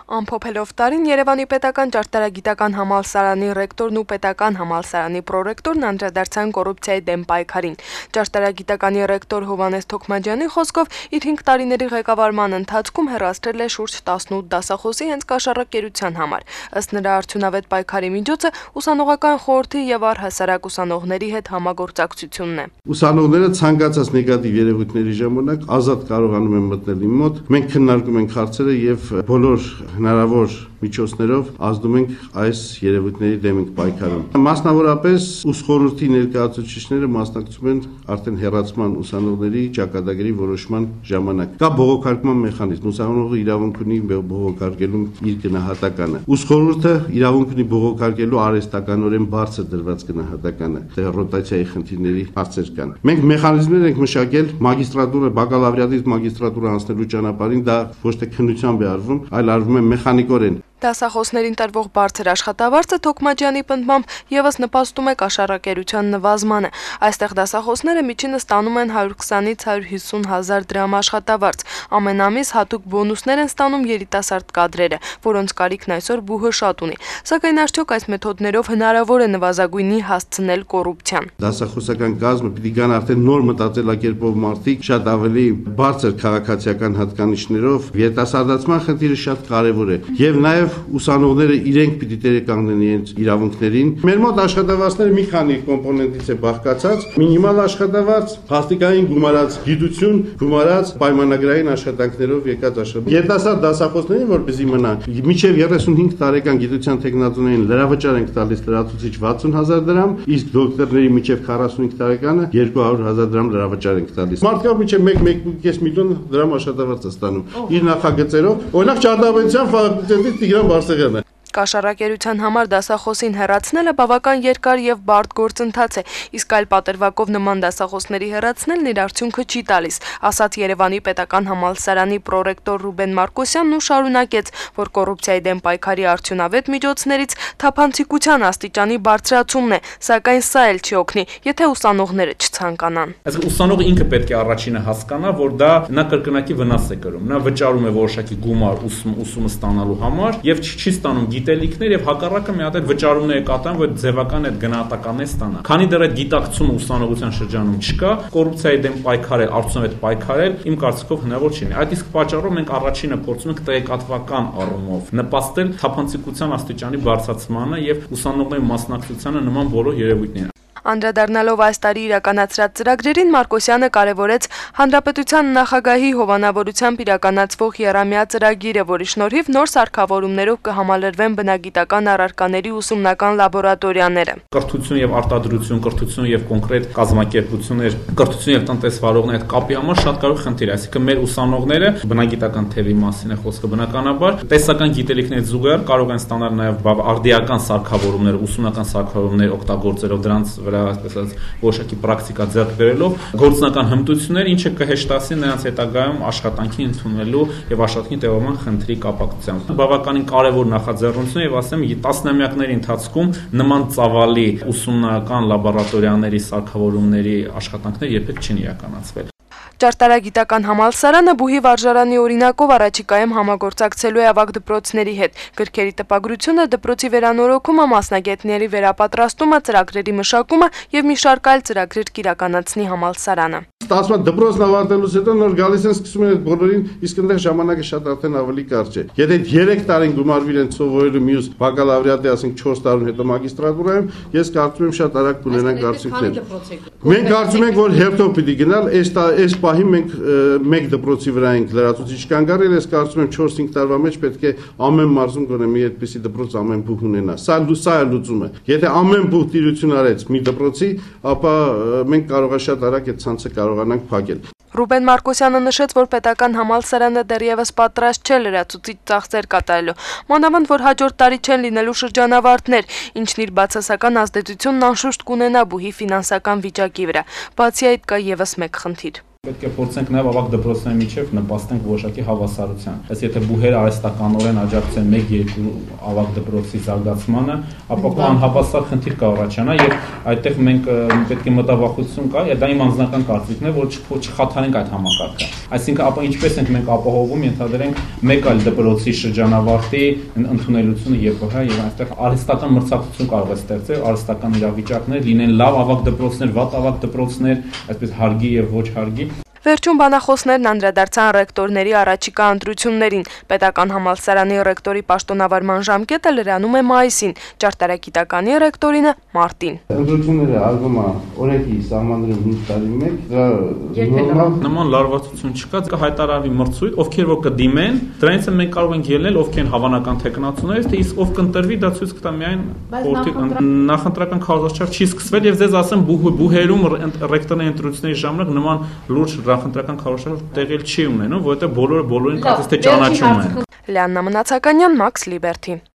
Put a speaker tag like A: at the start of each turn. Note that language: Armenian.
A: Ամփոփելով տարին Երևանի պետական ճարտարագիտական համալսարանի ռեկտորն ու պետական համալսարանի պրոռեկտորն անդրադարձան կոռուպցիայի դեմ պայքարին։ Ճարտարագիտականի ռեկտոր Հովհաննես Թոքմաջյանի խոսքով իր 5 տարիների ղեկավարման ընթացքում հեռացրել է շուրջ 18 դասախոսի հենց կաշառակերության համար։ Ըստ նրա արդյունավետ պայքարի միջոցը ուսանողական խորհրդի եւ առհասարակ ուսանողների հետ համագործակցությունն է։
B: Ուսանողները ցանկացած նեգատիվ երևույթների ժամանակ ազատ կարողանում են մտնել իմ մոտ։ Մենք քննարկում ենք հարցերը եւ բոլոր հնարավոր միջոցներով ազդում ենք այս երևույթների դեմ պայքարում։ Մասնավորապես ուսխորհրդի ներկայացուցիչները մասնակցում են արդեն հեռացման ուսանողների ճակատագրի որոշման ժամանակ։ Կա բողոքարկման մեխանիզմ, ուսանողը իրավունք ունի բողոքարկելու իր գնահատականը։ Ուսխորհուրդը իրավունք ունի բողոքարկելու արհեստականորեն բարձր դրված գնահատականը, ռոտացիայի խնդիրների հարցեր կան։ Մենք մեխանիզմներ ենք մշակել մագիստրատուրը, բակալավրիատից մագիստրատուրա անցնելու ճանապարհին, դա ոչ թե քննությամբ է արվում, այլ արվում է մեխանիկորեն։
A: Դասախոսներին տրվող բարձր աշխատավարձը Թոքմաջյանի պնդմամբ եւս նպաստում է կաշառակերության նվազմանը։ Այստեղ դասախոսները միջինը ստանում են 120-ից 150 հազար դրամ աշխատավարձ։ Ամեն ամիս հատուկ բոնուսներ են ստանում երիտասարդ կադրերը, որոնց կարիքն այսօր բուհը շատ ունի։ Սակայն արդյոք այս մեթոդներով հնարավոր է նվազագույնի հասցնել կոռուպցիան։
B: Դասախոսական կազմը պիտի գան արդեն նոր մտածելակերպով մարդիկ, շատ ավելի բարձր քաղաքացիական հատկանիշներով, երիտասարդացման խնդիրը շատ կարեւոր է եւ նաեւ ուսանողները իրենք պիտի տեղեկանգնեն իրենց իրավունքներին։ Մեր մոտ աշխատավարձները մի քանի կոմպոնենտից է բաղկացած՝ մինիմալ աշխատավարձ, հաստիկային գումարած գիտություն, գումարած պայմանագրային աշխատանքներով եկած աշխատանք։ Երիտասարդ դասախոսներին, որպեսզի մնան, մինչև 35 տարեկան գիտության տեխնոլոգիային լրավճար ենք տալիս լրացուցիչ 60,000 դրամ, իսկ դոկտորների մինչև 45 տարեկանը 200,000 դրամ լրավճար ենք տալիս։ Մարդկանց մինչև 1.5 միլիոն դրամ աշխատավարձ է ստանում իր նախագծերով։ Օրինակ ճարտարապետության ֆակուլտետի Տիգրան Բարսեղյանը։
A: Կաշառակերության համար դասախոսին հեռացնելը բավական երկար եւ բարդ գործընթաց է, իսկ այլ պատրվակով նման դասախոսների հեռացնելն իր արդյունքը չի տալիս, ասաց Երևանի պետական համալսարանի պրոռեկտոր Ռուբեն Մարկոսյանն ու շարունակեց, որ կոռուպցիայի դեմ պայքարի արդյունավետ միջոցներից թափանցիկության աստիճանի բարձրացումն է, սակայն սա էլ չի օգնի, եթե ուսանողները չցանկանան։
C: Այսինքն ուսանողը ինքը պետք է առաջինը հասկանա, որ դա նա կրկնակի վնաս է կրում, նա վճարում է որոշակի գումար ուսումը ստանալու համար եւ չի ստանում գիտելիքներ եւ հակառակը մի հատ այդ վճարումները կատարում, որ ձևական այդ գնահատականներ ստանա։ Քանի դեռ այդ գիտակցումը ուսանողության շրջանում չկա, կոռուպցիայի դեմ պայքարել, արդյունավետ պայքարել իմ կարծիքով հնարավոր չի լինի։ Այդ իսկ պատճառով մենք առաջինը փորձում ենք տեղեկատվական առումով նպաստել թափանցիկության աստիճանի բարձրացմանը եւ ուսանողների մասնակցությանը նման բոլոր երևույթներին։
A: Անդրադառնալով այս տարի իրականացրած ծրագրերին Մարկոսյանը կարևորեց Հանրապետության նախագահի հովանավորությամբ իրականացվող եռամյա ծրագիրը, որի շնորհիվ նոր սարքավորումներով կհամալրվեն բնագիտական առարկաների ուսումնական լաբորատորիաները։
C: Կրթություն եւ արտադրություն, կրթություն եւ կոնկրետ կազմակերպություններ, կրթություն եւ տնտեսվարողների հետ կապի համար շատ կարող խնդիր է, այսինքն մեր ուսանողները բնագիտական թևի մասին է խոսքը բնականաբար, տեսական գիտելիքների զուգահեռ կարող են ստանալ նաեւ արդիական սարքավորումներ, ուսումնական սարքավորումներ օգտագործելով դրանց այսպես ասած որոշակի պրակտիկա ձեռք բերելով գործնական հմտություններ, ինչը կհեշտացնի նրանց հետագայում աշխատանքի ընդունելու եւ աշխատանքի տևական խնդրի կապակցությամբ։ Բավականին կարեւոր նախաձեռնություն եւ ասեմ տասնամյակների ընթացքում նման ծավալի ուսումնական լաբորատորիաների սարքավորումների աշխատանքներ երբեք չեն իրականացվել։
A: Ճարտարագիտական համալսարանը բուհի վարժարանի օրինակով առաջիկայում համագործակցելու է ավագ դպրոցների հետ։ Գրքերի տպագրությունը, դպրոցի վերանորոգումը, մասնագետների վերապատրաստումը, ծրագրերի մշակումը եւ մի շարք այլ ծրագրեր կիրականացնի համալսարանը։
B: Ստացվում է դպրոցն ավարտելուց հետո նոր գալիս են սկսում են այդ բոլորին, իսկ այնտեղ ժամանակը շատ արդեն ավելի կարճ է։ Եթե 3 տարին գումարվի են սովորելու մյուս բակալավրիատի, ասենք 4 տարուն հետո մագիստրատուրայում, ես կարծում եմ շատ արագ կունենանք արդյունքներ։ Մենք կարծում ենք, որ հերթով պիտի գնալ, այս պահին մենք մեկ դպրոցի վրա ենք լրացուցիչ կանգարել, ես կարծում եմ 4-5 տարվա մեջ պետք է ամեն մարզում գոնե մի այդպիսի դպրոց ամեն բուհ ունենա։ Սա է լուծումը։ Եթե ամեն բուհ տիրություն արեց մի դպրոցի, ապա մենք կարող է շատ արագ այդ ցանցը կարողանանք փակել։
A: Ռուբեն Մարկոսյանը նշեց, որ պետական համալսարանը դեռևս պատրաստ չէ լրացուցիչ ծախսեր կատարելու։ Մանավանդ, որ հաջորդ տարի չեն լինելու շրջանավարտներ, ինչն իր բացասական ազդեցությունն անշուշտ կունենա բուհի ֆինանսական վիճակի վրա։ Բացի այդ կա եւս մեկ խնդիր։
C: Պետք է փորձենք նաև ավագ դպրոցների միջև նպաստենք որոշակի հավասարության։ Այս եթե բուհերը արհեստականորեն աջակցեն 1-2 ավագ դպրոցի զարգացմանը, ապա անհավասար խնդիր կարող առաջանա եւ այդտեղ մենք պետք է մտավախություն կա, դա իմ անձնական կարծիքն է, որ չխաթարենք այդ համակարգը։ Այսինքն ապա ինչպես ենք մենք ապահովում, ենթադրենք մեկ այլ դպրոցի շրջանավարտի ընդունելությունը ԵՊՀ եւ այստեղ արհեստական մրցակցություն կարող է ստեղծել, արհեստական իրավիճակներ լինեն լավ ավագ դպրոցներ, վատ ավագ դպրոցներ, այսպես հարգի եւ ոչ հարգի։
A: Վերջում բանախոսներն անդրադարձան ռեկտորների առաջիկա ընտրություններին։ Պետական համալսարանի ռեկտորի պաշտոնավարման ժամկետը լրանում է մայիսին, ճարտարագիտականի ռեկտորինը՝ մարտին։
B: Ընտրությունները արվում է օրենքի սահմաններում 5 տարի մեկ, դրա
C: նման լարվածություն չկա, կհայտարարվի մրցույթ, ովքեր որ կդիմեն, դրանից մենք կարող ենք ելնել ովքեր են հավանական թեկնածուներ, թե իսկ ով կընտրվի, դա ցույց կտա միայն նախընտրական քարոզչար չի սկսվել եւ ձեզ ասեմ բուհերում ռեկտորների ընտրությունների ժամանակ նման լուրջ նախընտրական քարոզչար տեղել չի ունենում, որովհետեւ բոլորին կարծես թե ճանաչում են։
A: Լիաննա Մնացականյան, Max Liberty։